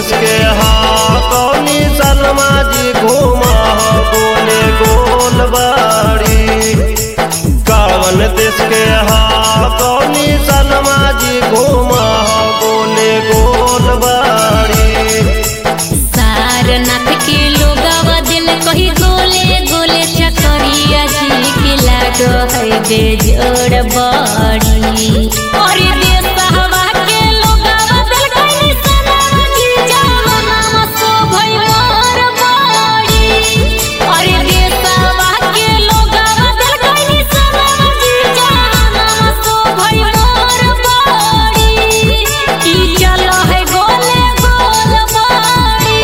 देश के हाँ कौनी सलमा जी घूमा गोले गोल बाड़ी। कौन देश के हाँ कौनी सलमा जी घूमा गोले गोल बाड़ी। सारनाथ के लोगवा दिल कही गोले गोले चकरिया जी के लागो है बेजोड़ बड़ी। और देशवा के लोगवा दिल कही सलमा जी जवाना सो भई मोर बड़ी। और देशवा के लोगवा दिल कही सलमा जी जवाना सो भई मोर बड़ी। ई चलो है गोले गोल बड़ी।